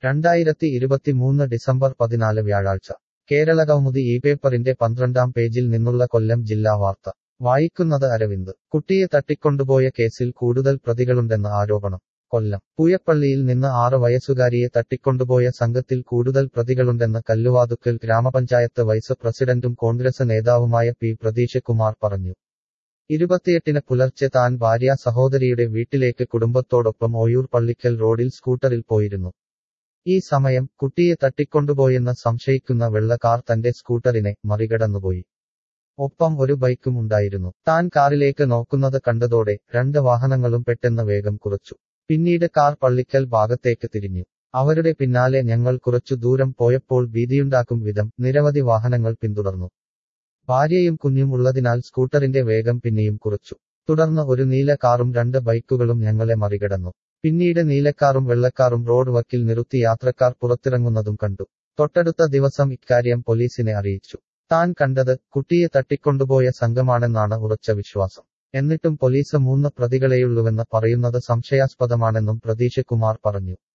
2023 December 14 വ്യാഴാഴ്ച കേരളകൗമുദി ഈ പേപ്പറിന്റെ 12-ാം പേജിൽ നിന്നുള്ള കൊല്ലം ജില്ലാ വാർത്ത വായിക്കുന്നത് അരവിന്ദ്. കുട്ടിയെ തട്ടിക്കൊണ്ടുപോയ കേസിൽ കൂടുതൽ പ്രതികളുണ്ടെന്ന് ആരോപണം. കൊല്ലം പൂയപ്പള്ളിയിൽ നിന്ന് 6 വയസ്സുകാരിയെ തട്ടിക്കൊണ്ടുപോയ സംഘത്തിൽ കൂടുതൽ പ്രതികളുണ്ടെന്ന് കല്ലുവാതുക്കൽ ഗ്രാമപഞ്ചായത്ത് വൈസ് പ്രസിഡന്റും കോൺഗ്രസ് നേതാവുമായ പി പ്രതീഷ് കുമാർ പറഞ്ഞു. 28-ന് പുലർച്ചെ താൻ ഭാര്യാ സഹോദരിയുടെ വീട്ടിലേക്ക് കുടുംബത്തോടൊപ്പം ഓയൂർ പള്ളിക്കൽ റോഡിൽ സ്കൂട്ടറിൽ പോയിരുന്നു. ഈ സമയം കുട്ടിയെ തട്ടിക്കൊണ്ടുപോയെന്ന് സംശയിക്കുന്ന വെള്ള കാർ തന്റെ സ്കൂട്ടറിനെ മറികടന്നുപോയി. ഒപ്പം ഒരു ബൈക്കും ഉണ്ടായിരുന്നു. താൻ കാറിലേക്ക് നോക്കുന്നത് കണ്ടതോടെ 2 വാഹനങ്ങളും പെട്ടെന്ന് വേഗം കുറച്ചു. പിന്നീട് കാർ പള്ളിക്കൽ ഭാഗത്തേക്ക് തിരിഞ്ഞു. അവരുടെ പിന്നാലെ ഞങ്ങൾ കുറച്ചു ദൂരം പോയപ്പോൾ ഭീതിയുണ്ടാക്കും വിധം നിരവധി വാഹനങ്ങൾ പിന്തുടർന്നു. ഭാര്യയും കുഞ്ഞും ഉള്ളതിനാൽ സ്കൂട്ടറിന്റെ വേഗം പിന്നെയും കുറച്ചു. തുടർന്ന് ഒരു നീല കാറും 2 ബൈക്കുകളും ഞങ്ങളെ മറികടന്നു. പിന്നീട് നീലക്കാറും വെള്ളക്കാറും റോഡ് വക്കിൽ നിർത്തി യാത്രക്കാർ പുറത്തിറങ്ങുന്നതും കണ്ടു. തൊട്ടടുത്ത ദിവസം ഇക്കാര്യം പോലീസിനെ അറിയിച്ചു. താൻ കണ്ടത് കുട്ടിയെ തട്ടിക്കൊണ്ടുപോയ സംഘമാണെന്നാണ് ഉറച്ച വിശ്വാസം. എന്നിട്ടും പോലീസ് 3 പ്രതികളെയുള്ളുവെന്ന് പറയുന്നത് സംശയാസ്പദമാണെന്നും പ്രതീഷ് കുമാർ പറഞ്ഞു.